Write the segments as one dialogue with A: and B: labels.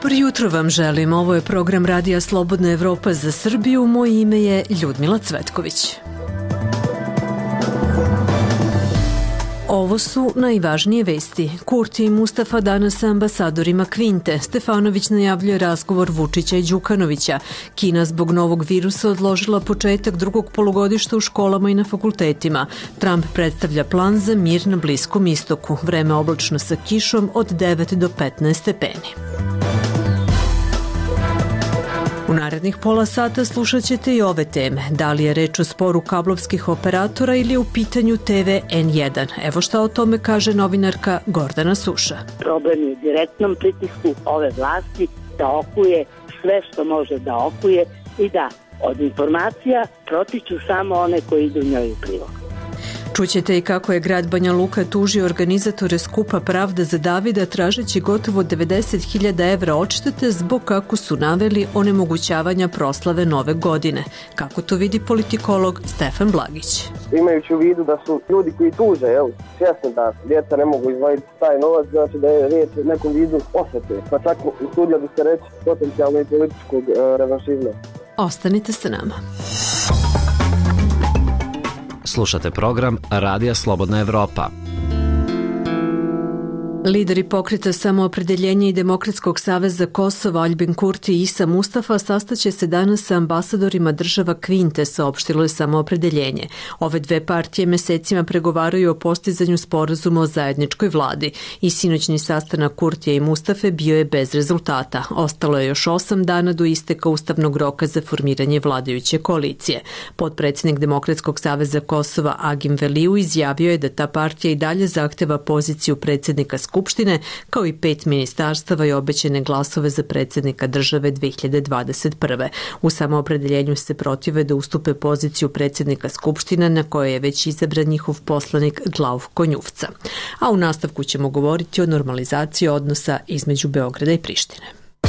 A: Dobro jutro vam želim. Ovo je program Radija Slobodna Evropa za Srbiju. Moje ime je Ljudmila Cvetković. Ovo su najvažnije vesti. Kurti i Mustafa danas sa ambasadorima Kvinte. Stefanović najavljuje razgovor Vučića i Đukanovića. Kina zbog novog virusa odložila početak drugog polugodišta u školama i na fakultetima. Trump predstavlja plan za mir na Bliskom istoku. Vreme oblačno sa kišom od 9 do 15 stepeni. U narednih pola sata slušat ćete i ove teme. Da li je reč o sporu kablovskih operatora ili je u pitanju TV N1? Evo šta o tome kaže novinarka Gordana Suša.
B: Problem je u direktnom pritisku ove vlasti da okuje sve što može da okuje i da od informacija protiču samo one koji idu njoj u prilog.
A: Čućete i kako je grad Banja Luka tužio organizatore skupa Pravda za Davida tražeći gotovo 90.000 evra odštete zbog, kako su naveli, onemogućavanja proslave Nove godine. Kako to vidi politikolog Stefan Blagić?
C: Imajući u vidu da su ljudi koji tuže, svjesni da djeca ne mogu izdvojiti taj novac, znači da je riječ o nekom vidu osvete, pa čak usudio bi se reći potencijalno i političkog revanšizma.
A: Ostanite sa nama.
D: Slušate program Radija Slobodna Evropa.
A: Lideri pokreta Samoopredeljenja i Demokratskog saveza Kosova Aljbin Kurti i Isa Mustafa sastaće se danas sa ambasadorima država Kvinte, saopštilo je Samoopredeljenje. Ove dve partije mesecima pregovaraju o postizanju sporazuma o zajedničkoj vladi i sinoćni sastanak Kurtija i Mustafe bio je bez rezultata. Ostalo je još 8 dana do isteka ustavnog roka za formiranje vladajuće koalicije. Potpredsjednik Demokratskog saveza Kosova Agim Veliu izjavio je da ta partija i dalje zahteva poziciju predsjednika Skupštine, kao i 5 ministarstava i obećane glasove za predsjednika države 2021. U Samoopredeljenju se protive da ustupe poziciju predsjednika Skupštine na kojoj je već izabran njihov poslanik Glauko Njuvca. A u nastavku ćemo govoriti o normalizaciji odnosa između Beograda i Prištine.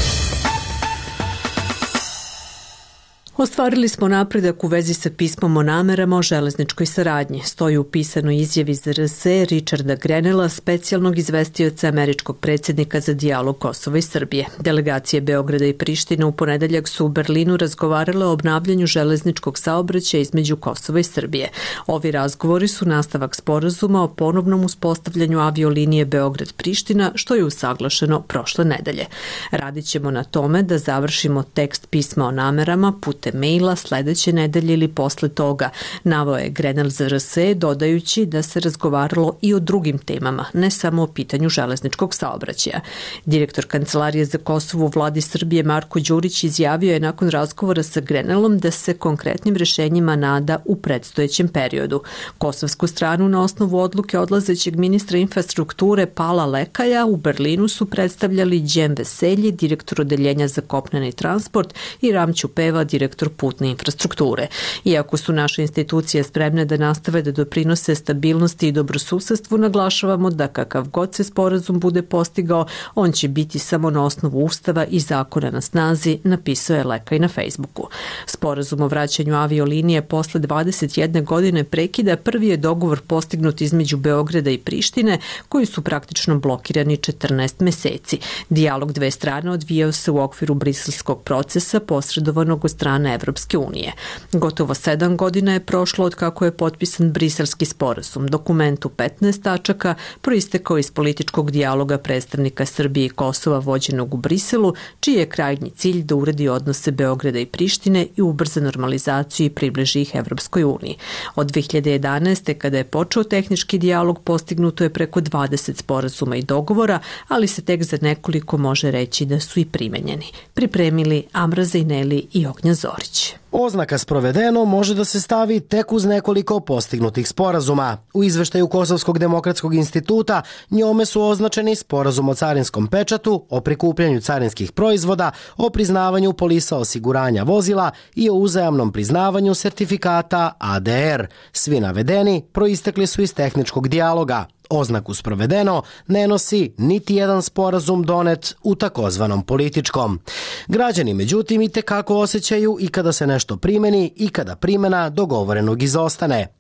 A: Ostvarili smo napredak u vezi sa pismom o namerama o železničkoj saradnji, stoji u pisanoj izjavi za RS Richarda Grenela, specijalnog izvestioca američkog predsjednika za dijalog Kosova i Srbije. Delegacije Beograda i Prištine u ponedeljak su u Berlinu razgovarale o obnavljanju železničkog saobraćaja između Kosova i Srbije. Ovi razgovori su nastavak sporazuma o ponovnom uspostavljanju aviolinije Beograd-Priština, što je usaglašeno prošle nedelje. Radit ćemo na tome da završimo tekst pisma o namerama putem maila sledeće nedelje ili posle toga, naveo je Grenell za RS, dodajući da se razgovaralo i o drugim temama, ne samo o pitanju železničkog saobraćaja. Direktor Kancelarije za Kosovo u vladi Srbije Marko Đurić izjavio je nakon razgovora sa Grenellom da se konkretnim rešenjima nada u predstojećem periodu. Kosovsku stranu na osnovu odluke odlazećeg ministra infrastrukture Pala Lekaja u Berlinu su predstavljali Đem Veselji, direktor odeljenja za kopneni transport, i Ramću Peva, direktor putne infrastrukture. Iako su naše institucije spremne da nastave da doprinose stabilnosti i dobrosusedstvu, naglašavamo da kakav god se sporazum bude postigao, on će biti samo na osnovu Ustava i zakona na snazi, napisao je Lekaj na Facebooku. Sporazum o vraćanju aviolinije posle 21 godine prekida prvi je dogovor postignut između Beograda i Prištine, koji su praktično blokirani 14 meseci. Dijalog dve strane odvijao se u okviru briselskog procesa posredovanog od strane Evropske unije. Gotovo 7 godina je prošlo od kako je potpisan briselski sporazum. Dokument u 15 tačaka proistekao iz političkog dijaloga predstavnika Srbije i Kosova vođenog u Briselu, čiji je krajnji cilj da uredi odnose Beograda i Prištine i ubrza normalizaciju i približi ih Evropskoj uniji. Od 2011. kada je počeo tehnički dijalog, postignuto je preko 20 sporazuma i dogovora, ali se tek za nekoliko može reći da su i primenjeni. Pripremili Amra Zejneli i Ognja Zorić.
E: Oznaka sprovedeno može da se stavi tek uz nekoliko postignutih sporazuma. U izveštaju Kosovskog demokratskog instituta njome su označeni sporazum o carinskom pečatu, o prikupljanju carinskih proizvoda, o priznavanju polisa osiguranja vozila i o uzajamnom priznavanju sertifikata ADR. Svi navedeni proistekli su iz tehničkog dijaloga. Oznaku sprovedeno ne nosi niti jedan sporazum donet u takozvanom političkom. Građani, međutim, i tekako osjećaju i kada se nešto primeni i kada primena dogovorenog izostane.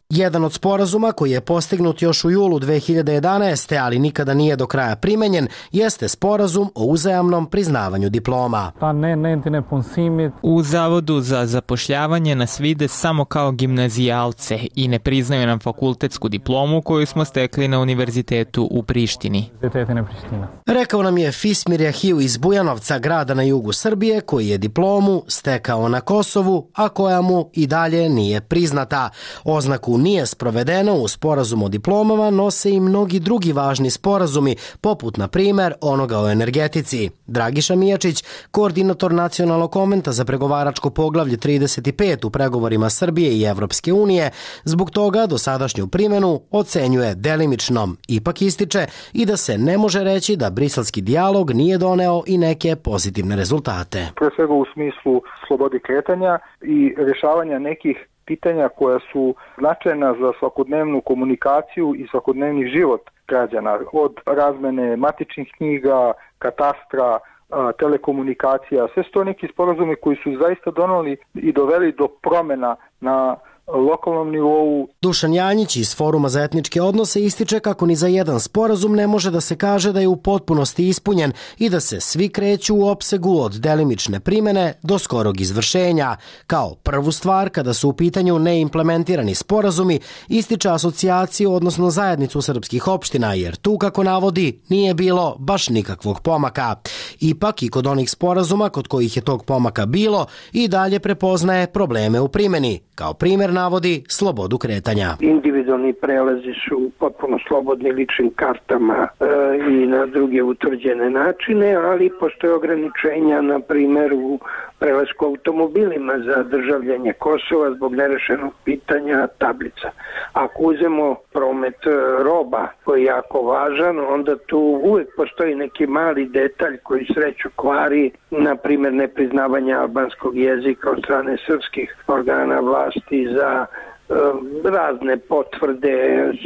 E: Jedan od sporazuma koji je postignut još u julu 2011. ali nikada nije do kraja primenjen, jeste sporazum o uzajamnom priznavanju diploma.
F: U Zavodu za zapošljavanje nas vide samo kao gimnazijalce i ne priznaju nam fakultetsku diplomu koju smo stekli na univerzitetu u Prištini.
E: Rekao nam je Fismir Jahiju iz Bujanovca, grada na jugu Srbije, koji je diplomu stekao na Kosovu, a koja mu i dalje nije priznata. Oznaku nije sprovedeno u sporazumu o diplomama nose i mnogi drugi važni sporazumi, poput na primer onoga o energetici. Dragiša Mijačić, koordinator Nacionalnog konventa za pregovaračko poglavlje 35 u pregovorima Srbije i Evropske unije, zbog toga dosadašnju primjenu ocenjuje delimičnom. Ipak ističe i da se ne može reći da briselski dijalog nije doneo i neke pozitivne rezultate.
G: Pre svega u smislu slobode kretanja i rješavanja nekih pitanja koja su značajna za svakodnevnu komunikaciju i svakodnevni život građana, od razmene matičnih knjiga, katastra, telekomunikacija. Sve su to neki sporazumi koji su zaista doneli i doveli do promjena na lokalnom nivou.
E: Dušan Janjić iz Foruma za etničke odnose ističe kako ni za jedan sporazum ne može da se kaže da je u potpunosti ispunjen i da se svi kreću u opsegu od delimične primene do skorog izvršenja. Kao prvu stvar, kada su u pitanju neimplementirani sporazumi, ističe asocijaciju, odnosno zajednicu srpskih opština, jer tu, kako navodi, nije bilo baš nikakvog pomaka. Ipak i kod onih sporazuma kod kojih je tog pomaka bilo, i dalje prepoznaje probleme u primjeni. Kao primjer navodi slobodu kretanja.
H: Individualni prelazi su potpuno slobodni ličnim kartama i na druge utvrđene načine, ali postoje ograničenja, na primjer u prelasku automobilima za državljanje Kosova zbog nerešenog pitanja tablica. Ako uzemo promet roba koji je jako važan, onda tu uvijek postoji neki mali detalj koji sreću kvari, na primjer nepriznavanje albanskog jezika od strane srpskih organa vlasti za razne potvrde,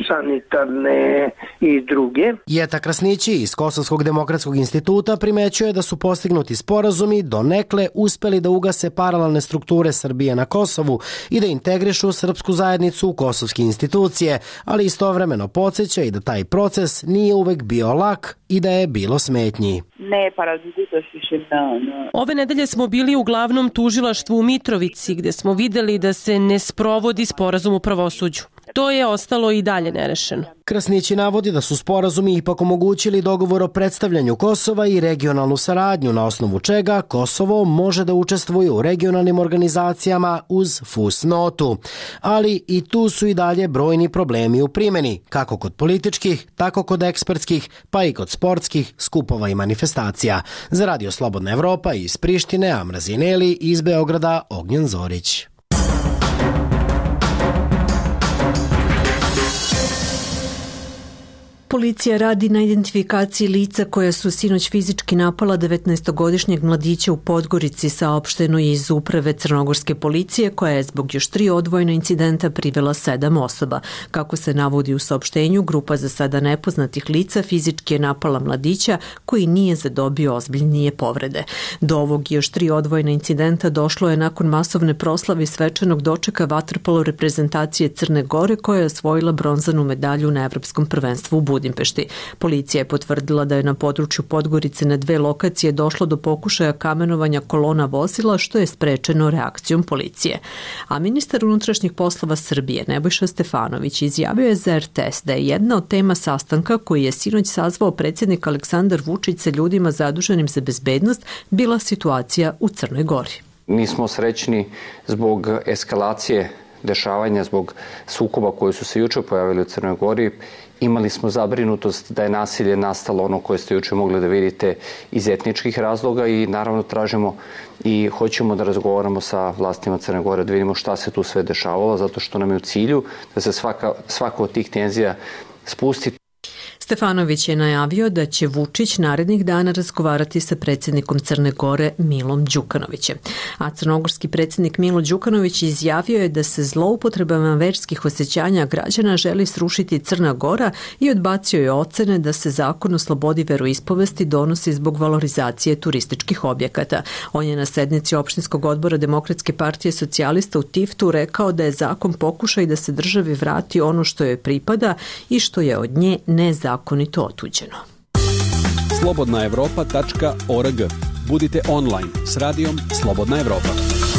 H: sanitarne i druge.
E: Jeta Krasnići iz Kosovskog demokratskog instituta primećuje da su postignuti sporazumi donekle uspeli da ugase paralelne strukture Srbije na Kosovu i da integrišu srpsku zajednicu u kosovske institucije, ali istovremeno podsjeća i da taj proces nije uvek bio lak i da je bilo smetnji.
I: Ove nedelje smo bili u glavnom tužilaštvu u Mitrovici, gde smo videli da se ne sprovodi sporazum u pravosuđu. To je ostalo i dalje nerešeno.
E: Krasnići navodi da su sporazumi ipak omogućili dogovor o predstavljanju Kosova i regionalnu saradnju, na osnovu čega Kosovo može da učestvuje u regionalnim organizacijama uz fusnotu. Ali i tu su i dalje brojni problemi u primjeni, kako kod političkih, tako kod ekspertskih, pa i kod sportskih skupova i manifestacija. Za Radio Slobodna Evropa iz Prištine, Amra Zineli, iz Beograda, Ognjen Zorić.
A: Policija radi na identifikaciji lica koja su sinoć fizički napala 19-godišnjeg mladića u Podgorici, saopšteno iz uprave crnogorske policije, koja je zbog još 3 odvojena incidenta privela 7 osoba. Kako se navodi u saopštenju, grupa za sada nepoznatih lica fizički je napala mladića koji nije zadobio ozbiljnije povrede. Do ovog još 3 odvojena incidenta došlo je nakon masovne proslave svečanog dočeka vaterpolo reprezentacije Crne Gore, koja je osvojila bronzanu medalju na Evropskom prvenstvu u Budimpešti. Policija je potvrdila da je na području Podgorice na 2 lokacije došlo do pokušaja kamenovanja kolona vozila, što je sprečeno reakcijom policije. A ministar unutrašnjih poslova Srbije Nebojša Stefanović izjavio je za RTS da je jedna od tema sastanka koji je sinoć sazvao predsjednik Aleksandar Vučić sa ljudima zaduženim za bezbednost bila situacija u Crnoj Gori.
J: Nismo srećni zbog eskalacije dešavanja, zbog sukoba koji su se juče pojavili u Crnoj Gori. Imali smo zabrinutost da je nasilje nastalo, ono koje ste juče mogli da vidite, iz etničkih razloga i naravno tražimo i hoćemo da razgovaramo sa vlastima Crne Gore, da vidimo šta se tu sve dešavalo, zato što nam je u cilju da se svaka od tih tenzija spusti.
A: Stefanović je najavio da će Vučić narednih dana razgovarati sa predsjednikom Crne Gore Milom Đukanovićem. A crnogorski predsjednik Milo Đukanović izjavio je da se zloupotrebama verskih osjećanja građana želi srušiti Crna Gora i odbacio je ocene da se zakon o slobodi veroispovesti donosi zbog valorizacije turističkih objekata. On je na sednici opštinskog odbora Demokratske partije socijalista u Tiftu rekao da je zakon pokušaj da se državi vrati ono što joj pripada i što je od nje nezakonito otuđeno.
K: slobodnaevropa.org. Budite online s radijom Slobodna Evropa.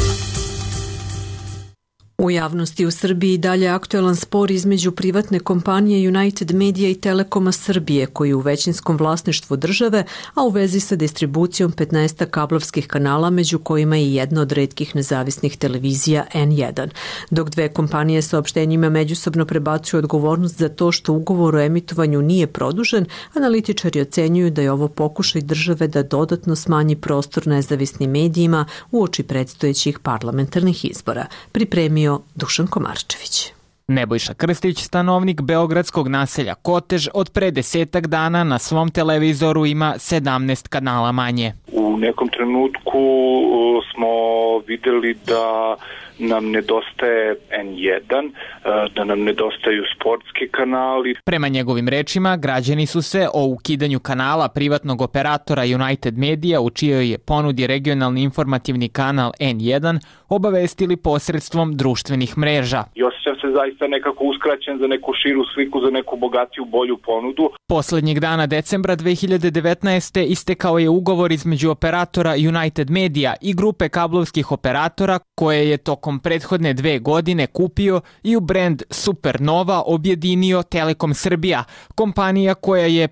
A: U javnosti u Srbiji dalje aktuelan spor između privatne kompanije United Media i Telekoma Srbije, koji je u većinskom vlasništvu države, a u vezi sa distribucijom 15 kablovskih kanala, među kojima je jedna od retkih nezavisnih televizija N1. Dok dve kompanije saopštenjima međusobno prebacuju odgovornost za to što ugovor o emitovanju nije produžen, analitičari ocenjuju da je ovo pokušaj države da dodatno smanji prostor nezavisnim medijima uoči predstojećih parlamentarnih izbora. Pripremio Dušan Komarčević.
F: Nebojša Krstić, stanovnik beogradskog naselja Kotež, od pre 10 dana na svom televizoru ima 17 kanala manje.
L: U nekom trenutku smo videli da nam nedostaje N1, da nam nedostaju sportski kanali.
F: Prema njegovim rečima, građani su se o ukidanju kanala privatnog operatora United Media, u čijoj je ponudi regionalni informativni kanal N1, obavestili posredstvom društvenih mreža.
L: I osjećam se zaista nekako uskraćen za neku širu sliku, za neku bogatiju, bolju ponudu.
F: Poslednjeg dana decembra 2019. istekao je ugovor između operatora United Media i grupe kablovskih operatora koje je tokom prethodne 2 godine kupio i u brend Supernova objedinio Telekom Srbija, kompanija koja je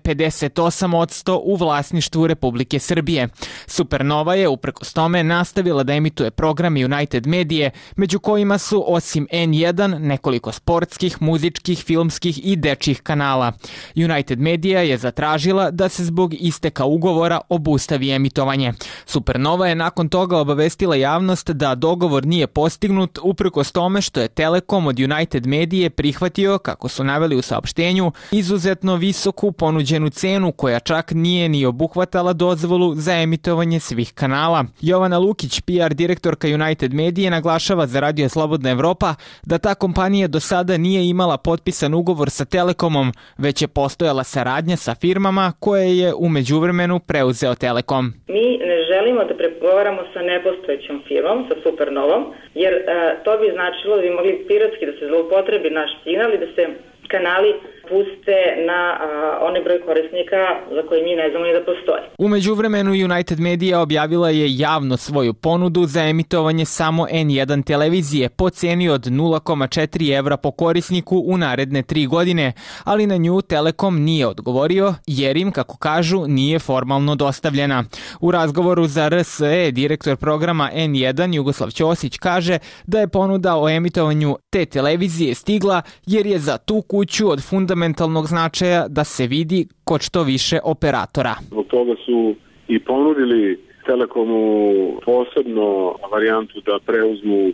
F: 58% u vlasništvu Republike Srbije. Supernova je uprkos tome nastavila da emituje programe United Medije, među kojima su osim N1 nekoliko sportskih, muzičkih, filmskih i dečjih kanala. United Media je zatražila da se zbog isteka ugovora obustavi emitovanje. Supernova je nakon toga obavestila javnost da dogovor nije postignut uprkos tome što je Telekom od United Medije prihvatio, kako su naveli u saopštenju, izuzetno visoku ponuđenu cenu koja čak nije ni obuhvatala dozvolu za emitovanje svih kanala. Jovana Lukić, PR direktorka United Medije, naglašava za Radio Slobodna Evropa da ta kompanija do sada nije imala potpisan ugovor sa Telekomom, već je postojala saradnja sa firmama koje je u međuvremenu preuzeo Telekom.
M: Mi ne želimo da pregovaramo sa nepostojećom firmom, sa Supernovom, jer to bi značilo da bi mogli piratski da se zloupotrebi naš signal i da se kanali puste na onaj broj korisnika za koji mi ne znamo ni da postoje.
F: U međuvremenu United Media objavila je javno svoju ponudu za emitovanje samo N1 televizije po ceni od 0,4 evra po korisniku u naredne 3 godine, ali na nju Telekom nije odgovorio jer im, kako kažu, nije formalno dostavljena. U razgovoru za RSE direktor programa N1 Jugoslav Ćosić kaže da je ponuda o emitovanju te televizije stigla jer je za tu kuću od fundamentalnog značaja da se vidi kod što više operatora.
N: Zbog toga su i ponudili Telekomu posebno varijantu da preuzmu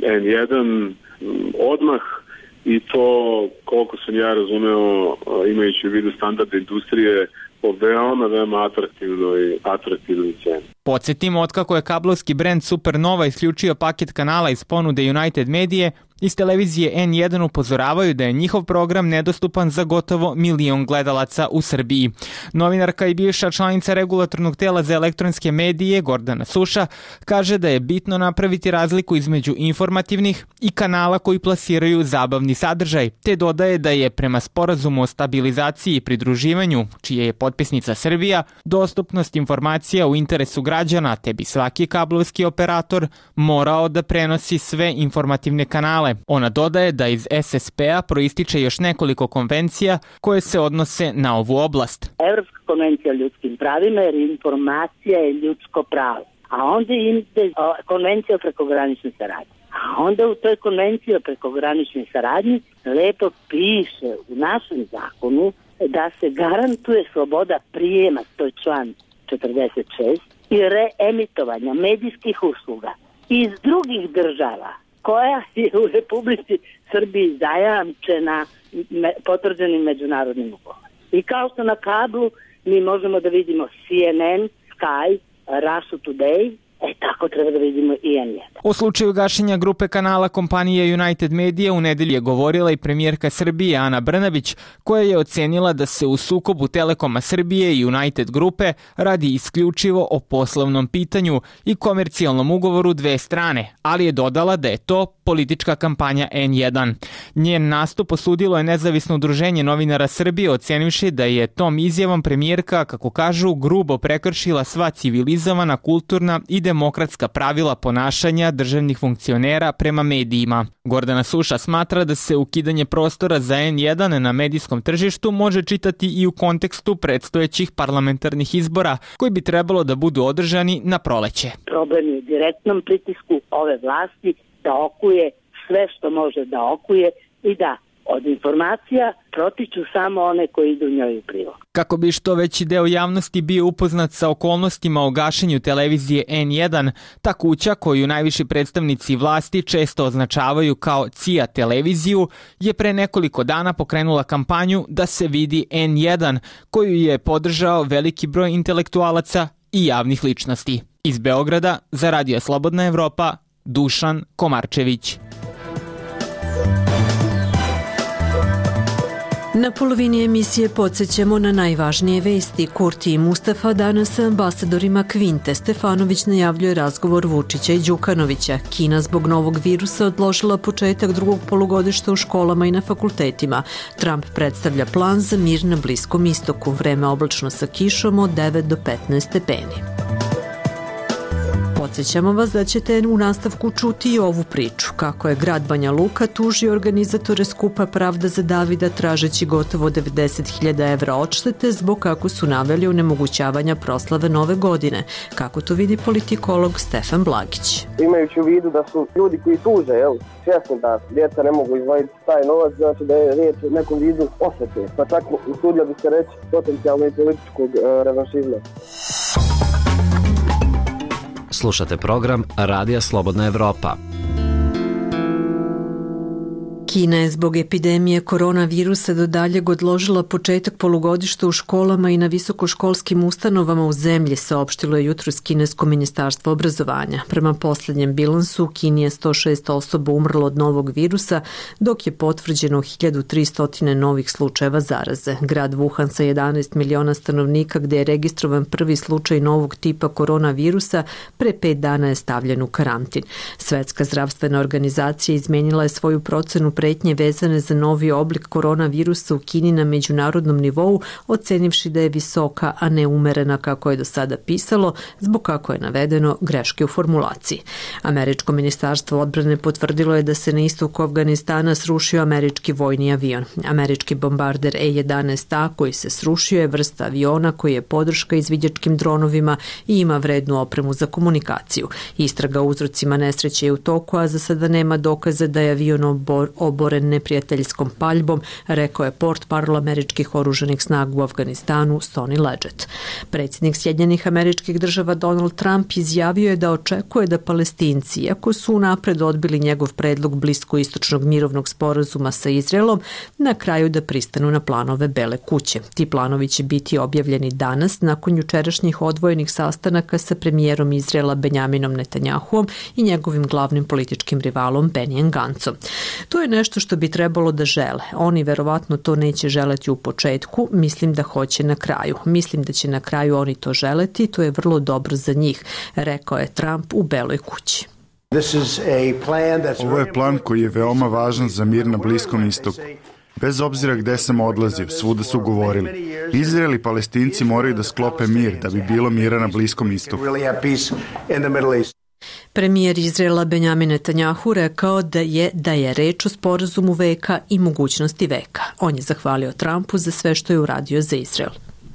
N: N1 odmah i to, koliko sam ja razumeo, imajući u vidu standarde industrije, po veoma atraktivnoj ceni.
F: Podsjetimo, otkako je kablovski brend Supernova isključio paket kanala iz ponude United Medije, iz televizije N1 upozoravaju da je njihov program nedostupan za gotovo 1 milion gledalaca u Srbiji. Novinarka i bivša članica regulatornog tela za elektronske medije Gordana Suša kaže da je bitno napraviti razliku između informativnih i kanala koji plasiraju zabavni sadržaj, te dodaje da je prema sporazumu o stabilizaciji i pridruživanju, čije je potpisnica Srbija, dostupnost informacija u interesu građana, te bi svaki kablovski operator morao da prenosi sve informativne kanale. Ona dodaje da iz SSP-a proističe još nekoliko konvencija koje se odnose na ovu oblast.
B: Evropska konvencija o ljudskim pravima, jer informacija je ljudsko pravo. A onda ide konvencija o prekograničnoj saradnji. A onda u toj konvenciji o prekograničnoj saradnji lepo piše u našem zakonu da se garantuje sloboda prijema, to je član 46, i reemitovanja medijskih usluga iz drugih država koja je u Republici Srbiji zajamčena potvrđenim međunarodnim ugovorom. I kao što na kablu mi možemo da vidimo CNN, Sky, Russia Today, tako treba da vidimo i N1.
F: O slučaju gašenja grupe kanala kompanije United Media u nedelju je govorila i premijerka Srbije Ana Brnabić, koja je ocenila da se u sukobu Telekoma Srbije i United grupe radi isključivo o poslovnom pitanju i komercijalnom ugovoru dve strane, ali je dodala da je to politička kampanja N1. Njen nastup osudilo je nezavisno udruženje novinara Srbije, ocenivši da je tom izjavom premijerka, kako kažu, grubo prekršila sva civilizovana, kulturna i demokratska pravila ponašanja državnih funkcionera prema medijima. Gordana Suša smatra da se ukidanje prostora za N1 na medijskom tržištu može čitati i u kontekstu predstojećih parlamentarnih izbora koji bi trebalo da budu održani na proleće.
B: Problem je u direktnom pritisku ove vlasti da okuje sve što može da okuje i da od informacija protiču samo one koji idu njoj u prilog.
F: Kako bi što veći deo javnosti bio upoznat sa okolnostima o gašenju televizije N1, ta kuća koju najviši predstavnici vlasti često označavaju kao CIA televiziju je pre nekoliko dana pokrenula kampanju da se vidi N1, koju je podržao veliki broj intelektualaca i javnih ličnosti. Iz Beograda za Radio Slobodna Evropa, Dušan Komarčević.
A: Na polovini emisije podsjećamo na najvažnije vesti. Kurti i Mustafa danas sa ambasadorima Kvinte. Stefanović najavljuje razgovor Vučića i Đukanovića. Kina zbog novog virusa odložila početak drugog polugodišta u školama i na fakultetima. Trump predstavlja plan za mir na Bliskom istoku. Vreme oblačno sa kišom od 9 do 15 stepeni. Podsjećamo vas da ćete u nastavku čuti i ovu priču, kako je grad Banja Luka tužio organizatore skupa Pravda za Davida tražeći gotovo 90.000 evra odštete zbog, kako su naveli, onemogućavanja proslave Nove godine. Kako to vidi politikolog Stefan Blagić.
C: Imajući u vidu da su ljudi koji tuže, svjesni da djeca ne mogu izdvojiti taj novac, znači da je riječ o nekom vidu osvete, pa čak usudio bi se reći potencijalno i političkog revanšizma.
D: Slušate program Radija Slobodna Evropa.
A: Kina je zbog epidemije koronavirusa do daljeg odložila početak polugodišta u školama i na visokoškolskim ustanovama u zemlji, saopštilo je jutros kinesko ministarstvo obrazovanja. Prema posljednjem bilansu u Kini je 106 osoba umrlo od novog virusa, dok je potvrđeno 1300 novih slučajeva zaraze. Grad Wuhan sa 11 miliona stanovnika, gde je registrovan prvi slučaj novog tipa koronavirusa, pre 5 dana je stavljen u karantin. Svetska zdravstvena organizacija izmenila je svoju procenu pretnje vezane za novi oblik koronavirusa u Kini na međunarodnom nivou, ocenivši da je visoka, a ne umerena kako je do sada pisalo, zbog, kako je navedeno, greške u formulaciji. Američko ministarstvo odbrane potvrdilo je da se na istoku Afganistana srušio američki vojni avion. Američki bombarder E-11A koji se srušio je vrsta aviona koji je podrška izviđačkim dronovima i ima vrednu opremu za komunikaciju. Istraga o uzrocima nesreće je u toku, a za sada nema dokaza da je avion oboren neprijateljskom paljbom, rekao je portparol američkih oružanih snaga u Afganistanu Sonny Leggett. Predsjednik Sjedinjenih Američkih Država Donald Trump izjavio je da očekuje da Palestinci, iako su unapred odbili njegov predlog bliskoistočnog mirovnog sporazuma sa Izraelom, na kraju da pristanu na planove Bele kuće. Ti planovi će biti objavljeni danas nakon jučerašnjih odvojenih sastanaka sa premijerom Izraela Benjaminom Netanjahuom i njegovim glavnim političkim rivalom Benijem Gancom. To je nešto što bi trebalo da žele. Oni verovatno to neće želeti u početku, mislim da hoće na kraju. Mislim da će na kraju oni to želeti, to je vrlo dobro za njih, rekao je Trump u Beloj kući.
O: Ovo je plan koji je veoma važan za mir na Bliskom istoku. Bez obzira gde sam odlazio, svuda su govorili. Izrael i Palestinci moraju da sklope mir da bi bilo mira na Bliskom istoku.
A: Premijer Izraela Benjamin Netanjahu rekao da je reč o sporazumu veka i mogućnosti veka. On je zahvalio Trumpu za sve što je uradio za Izrael.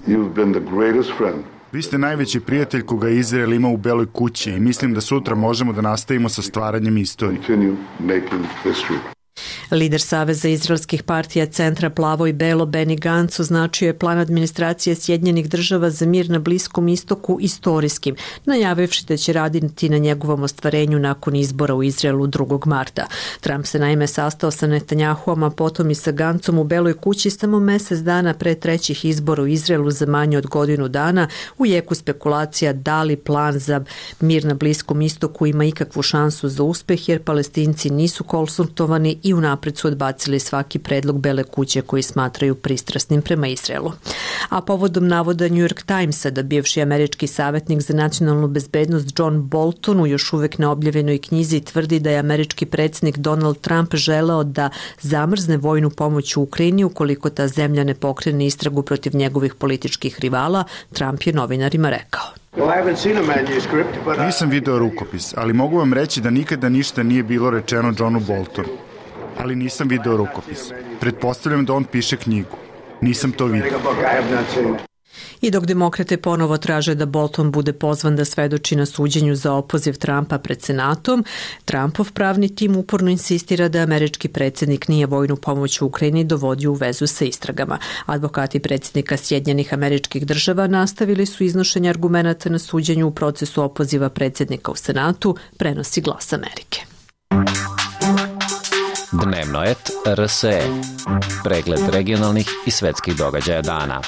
O: Vi ste najveći prijatelj koga Izrael ima u Beloj kući i mislim da sutra možemo da nastavimo sa stvaranjem istorije.
A: Lider Saveza izraelskih partija Centra Plavo i Belo Benny Gantz označio je plan administracije Sjedinjenih država za mir na Bliskom istoku istorijskim, najavivši da će raditi na njegovom ostvarenju nakon izbora u Izraelu 2. marta. Trump se naime sastao sa Netanjahuom, a potom i sa Gantzom u Beloj kući samo mesec dana pre trećih izbora u Izraelu za manje od godinu dana, u jeku spekulacija da li plan za mir na Bliskom istoku ima ikakvu šansu za uspeh, jer Palestinci nisu konsultovani i unapred su odbacili svaki predlog Bele kuće koji smatraju pristrasnim prema Izraelu. A povodom navoda New York Timesa da bivši američki savjetnik za nacionalnu bezbednost John Bolton u još uvek neobjavljenoj knjizi tvrdi da je američki predsjednik Donald Trump želeo da zamrzne vojnu pomoć u Ukrajini ukoliko ta zemlja ne pokrene istragu protiv njegovih političkih rivala, Trump je novinarima rekao.
O: Nisam video rukopis, ali mogu vam reći da nikada ništa nije bilo rečeno Johnu Boltonu. Ali nisam video rukopis. Pretpostavljam da on piše knjigu. Nisam to vidio.
A: I dok demokrate ponovo traže da Bolton bude pozvan da svedoči na suđenju za opoziv Trumpa pred Senatom, Trumpov pravni tim uporno insistira da američki predsjednik nije vojnu pomoć u Ukrajini dovodio u vezu sa istragama. Advokati predsjednika Sjedinjenih Američkih Država nastavili su iznošenje argumenata na suđenju u procesu opoziva predsjednika u Senatu, prenosi Glas Amerike.
D: Dnevno et RSE. Pregled regionalnih i svetskih događaja dana.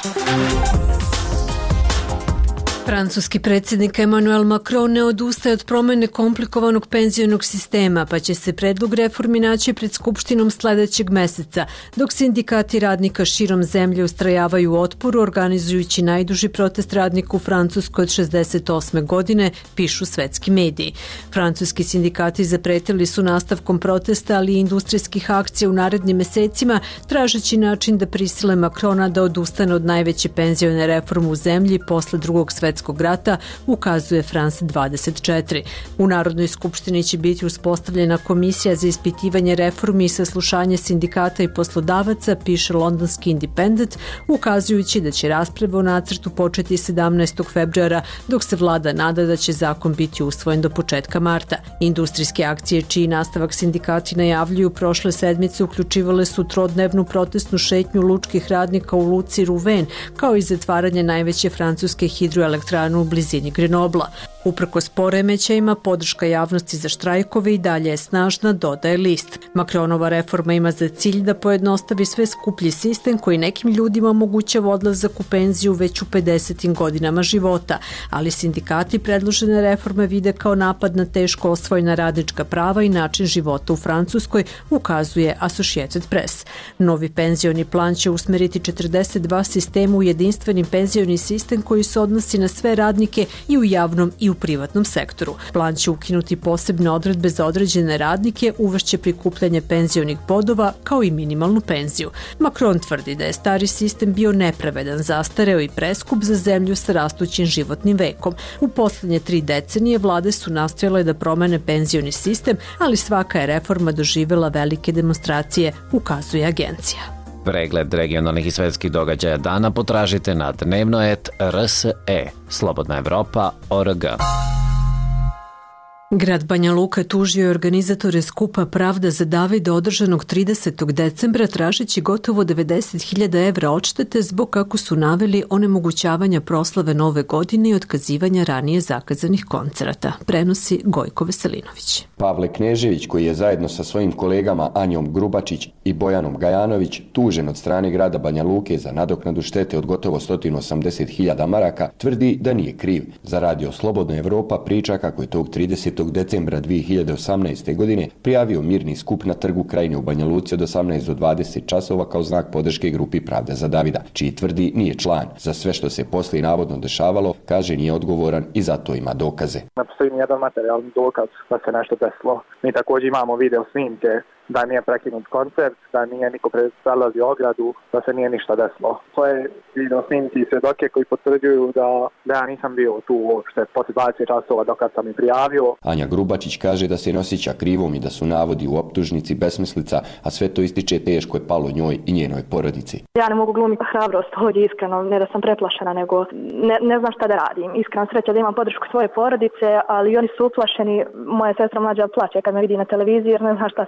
A: Francuski predsjednik Emmanuel Macron ne odustaje od promene komplikovanog penzionog sistema, pa će se predlog reformi naći pred Skupštinom sledećeg meseca, dok sindikati radnika širom zemlje ustrajavaju u otporu, organizujući najduži protest radnika u Francuskoj od 68. godine, pišu svetski mediji. Francuski sindikati zapretili su nastavkom protesta, ali i industrijskih akcija u narednim mesecima, tražeći način da prisile Macrona da odustane od najveće penzione reforme u zemlji posle Drugog svetskog rata, ukazuje France 24. U Narodnoj skupštini će biti uspostavljena komisija za ispitivanje reformi i saslušanje sindikata i poslodavaca, piše londonski Independent, ukazujući da će rasprava o nacrtu početi 17. februara, dok se vlada nada da će zakon biti usvojen do početka marta. Industrijske akcije, čiji nastavak sindikati najavljuju prošle sedmice, uključivale su trodnevnu protestnu šetnju lučkih radnika u luci Rouvain, kao i zatvaranje najveće francuske hidroelektrane u blizini Grenobla. Uprkos poremećajima, podrška javnosti za štrajkove i dalje je snažna, dodaje list. Macronova reforma ima za cilj da pojednostavi sve skuplji sistem koji nekim ljudima omogućava odlazak u penziju već u 50. godinama života, ali sindikati predložene reforme vide kao napad na teško osvojena radnička prava i način života u Francuskoj, ukazuje Associated Press. Novi penzioni plan će usmeriti 42 sistema u jedinstveni penzioni sistem koji se odnosi na sve radnike i u javnom i u privatnom sektoru. Plan će ukinuti posebne odredbe za određene radnike, uvešće prikupljanje penzionih bodova kao i minimalnu penziju. Macron tvrdi da je stari sistem bio nepravedan, zastareo i preskup za zemlju sa rastućim životnim vekom. U poslednje 3 decenije vlade su nastojale da promene penzioni sistem, ali svaka je reforma doživela velike demonstracije, ukazuje agencija.
D: Pregled regionalnih i svetskih događaja dana potražite na dnevno et RSE, Slobodna Evropa.org.
A: Grad Banja Luka tužio je organizatore skupa Pravda za Davida održanog 30. decembra tražeći gotovo 90.000 evra odštete zbog, kako su naveli, onemogućavanja proslave Nove godine i otkazivanja ranije zakazanih koncerata, prenosi Gojko Veselinović.
P: Pavle Knežević, koji je zajedno sa svojim kolegama Anjom Grubačić i Bojanom Gajanović tužen od strane grada Banja Luke za nadoknadu štete od gotovo 180.000 maraka, tvrdi da nije kriv. Za radio Slobodna Evropa priča kako je tog 30. decembra 2018. godine prijavio mirni skup na trgu Krajine u Banja Luci od 18 do 20 časova kao znak podrške grupi Pravda za Davida, čiji tvrdi nije član. Za sve što se poslije navodno dešavalo, kaže nije odgovoran i zato ima dokaze.
G: Ne postoji nijedan materijalni dokaz da se nešto desilo. Mi također imamo video snimke da nije prekinut koncert, da nije niko prelazio ogradu, da se nije ništa desilo. To je video snimki i svedoke koji potvrđuju da ja nisam bio tu uopšte poslije 20 časova dok sam i prijavio.
P: Anja Grubačić kaže da se ne osjeća krivom i da su navodi u optužnici besmislica, a sve to ističe teško je palo njoj i njenoj porodici.
Q: Ja ne mogu glumiti hrabrost ovdje, iskreno, ne da sam preplašena, nego ne znam šta da radim. Iskreno sreća da imam podršku svoje porodice, ali oni su uplašeni. Moja sestra mlađa plače kad me vidi na televiziji jer ne zna šta sam skrivila.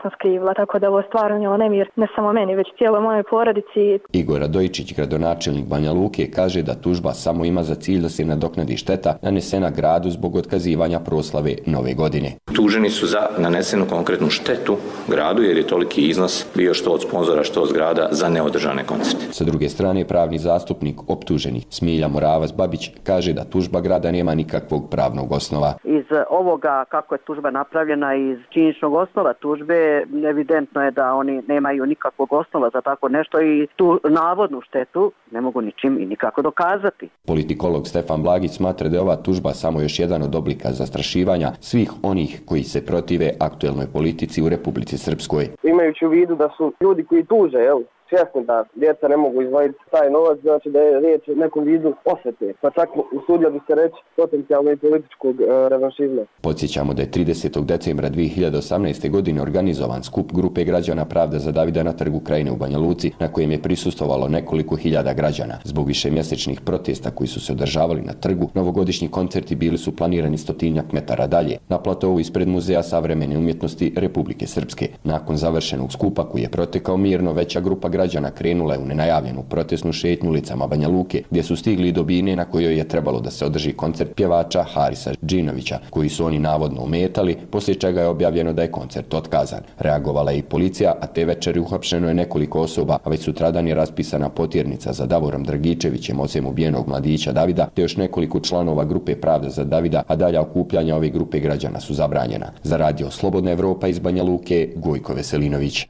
Q: prijavila, tako da ovo stvarno unijelo nemir ne samo meni, već cijeloj mojoj porodici.
P: Igor Radojičić, gradonačelnik Banja Luke, kaže da tužba samo ima za cilj da se nadoknadi šteta nanesena gradu zbog otkazivanja proslave Nove godine.
R: Tuženi su za nanesenu konkretnu štetu gradu jer je toliki iznos bio što od sponzora, što od grada za neodržane koncerte.
P: Sa druge strane, pravni zastupnik optuženih Smilja Moravac-Babić kaže da tužba grada nema nikakvog pravnog osnova.
S: Iz ovoga kako je tužba napravljena iz činjeničnog osnova tužbe, evidentno je da oni nemaju nikakvog osnova za tako nešto i tu navodnu štetu ne mogu ničim i nikako dokazati.
P: Politikolog Stefan Blagić smatra da je ova tužba samo još jedan od oblika zastrašivanja svih onih koji se protive aktuelnoj politici u Republici Srpskoj.
C: Imajući u vidu da su ljudi koji tuže, svjesni da djeca ne mogu izdvojiti taj novac, znači da je riječ o nekom vidu osvete, pa čak usudio bi se reći potencijalno i političkog revanšizma.
P: Podsjećamo da je 30. decembra 2018. godine organizovan skup grupe građana Pravda za Davida na Trgu Krajine u Banja Luci, na kojem je prisustvovalo nekoliko hiljada građana. Zbog višemjesečnih protesta koji su se održavali na trgu, novogodišnji koncerti bili su planirani 100 metara dalje, na platovu ispred Muzeja savremene umjetnosti Republike Srpske. Nakon završenog skupa koji je protekao mirno, veća grupa građana krenula je u nenajavljenu protestnu šetnju ulicama Banja Luke, gdje su stigli do bine na kojoj je trebalo da se održi koncert pjevača Harisa Džinovića, koji su oni navodno ometali, poslije čega je objavljeno da je koncert otkazan. Reagovala je i policija, a te večeri uhapšeno je nekoliko osoba, a već sutradan je raspisana potjernica za Davorom Dragičevićem, ocem ubijenog mladića Davida, te još nekoliko članova grupe Pravda za Davida, a dalja okupljanja ove grupe građana su zabranjena. Za radio Slobodna Evropa iz Banja Luke, Gojko Veselinović.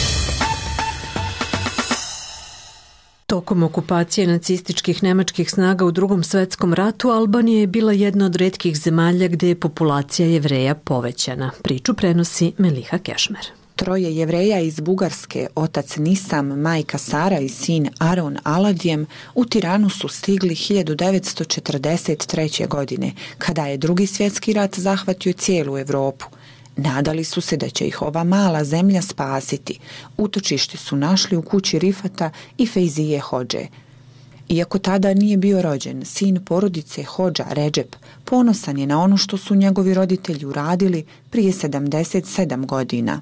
A: Tokom okupacije nacističkih nemačkih snaga u Drugom svetskom ratu, Albanija je bila jedna od retkih zemalja gdje je populacija Jevreja povećana. Priču prenosi Meliha Kešmer.
T: Troje Jevreja iz Bugarske, otac Nisam, majka Sara i sin Aron Aladjem, u Tiranu su stigli 1943. godine, kada je Drugi svjetski rat zahvatio cijelu Europu. Nadali su se da će ih ova mala zemlja spasiti. Utočište su našli u kući Rifata i Fejzije Hodže. Iako tada nije bio rođen, sin porodice Hodža Redžep ponosan je na ono što su njegovi roditelji uradili prije 77 godina.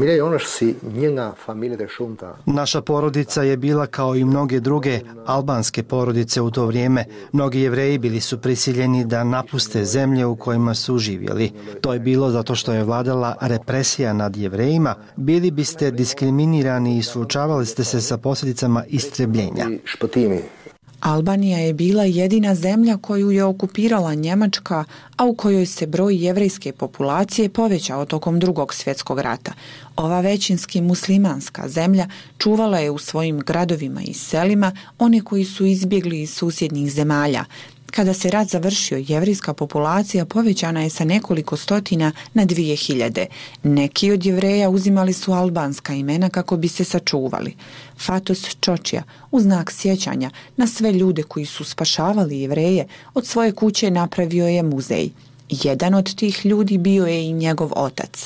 U: Naša porodica je bila kao i mnoge druge albanske porodice u to vrijeme. Mnogi Jevreji bili su prisiljeni da napuste zemlje u kojima su živjeli. To je bilo zato što je vladala represija nad Jevrejima. Bili biste diskriminirani i suočavali ste se sa posljedicama istrebljenja.
T: Albanija je bila jedina zemlja koju je okupirala Njemačka, a u kojoj se broj jevrejske populacije povećao tokom Drugog svjetskog rata. Ova većinski muslimanska zemlja čuvala je u svojim gradovima i selima one koji su izbjegli iz susjednih zemalja. Kada se rat završio, jevrejska populacija povećana je sa nekoliko stotina na 2000. Neki od Jevreja uzimali su albanska imena kako bi se sačuvali. Fatos Čočija, u znak sjećanja na sve ljude koji su spašavali Jevreje, od svoje kuće napravio je muzej. Jedan od tih ljudi bio je i njegov otac.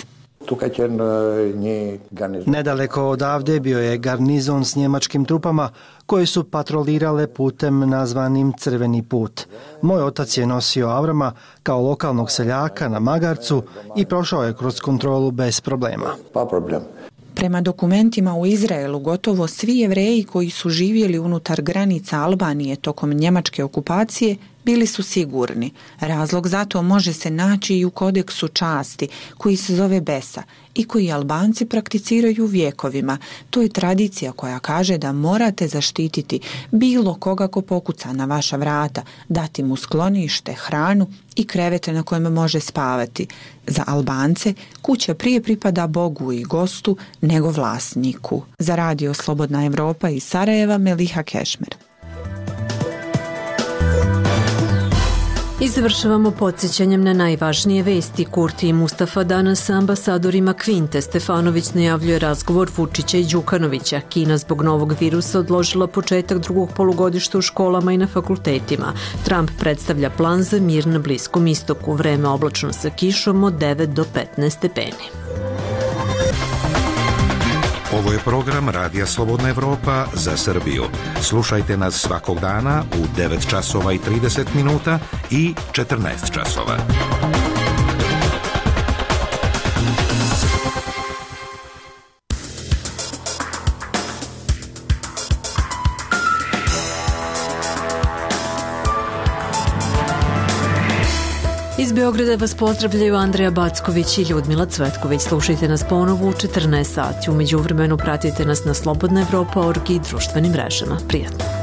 U: Nedaleko odavde bio je garnizon s njemačkim trupama koji su patrolirale putem nazvanim Crveni put. Moj otac je nosio Avrama kao lokalnog seljaka na magarcu i prošao je kroz kontrolu bez problema.
T: Prema dokumentima u Izraelu, gotovo svi Jevreji koji su živjeli unutar granica Albanije tokom njemačke okupacije bili su sigurni. Razlog za to može se naći i u kodeksu časti, koji se zove Besa i koji Albanci prakticiraju vjekovima. To je tradicija koja kaže da morate zaštititi bilo koga ko pokuca na vaša vrata, dati mu sklonište, hranu i krevete na kojem može spavati. Za Albance kuća prije pripada Bogu i gostu nego vlasniku. Za radio Slobodna Evropa iz Sarajeva, Meliha Kešmer.
A: I završavamo podsjećanjem na najvažnije vesti. Kurti i Mustafa danas sa ambasadorima Kvinte. Stefanović najavljuje razgovor Vučića i Đukanovića. Kina zbog novog virusa odložila početak drugog polugodišta u školama i na fakultetima. Trump predstavlja plan za mir na Bliskom istoku. Vreme oblačno sa kišom od 9 do 15 stepeni.
V: Ovo je program Radija Slobodna Evropa za Srbiju. Slušajte nas svakog dana u 9 časova i 30 minuta i 14 časova.
A: Iz Beograda vas pozdravljaju Andreja Backović i Ljudmila Cvetković. Slušajte nas ponovo u 14 sati. U međuvremenu pratite nas na slobodnaevropa.org i društvenim mrežama. Prijatno.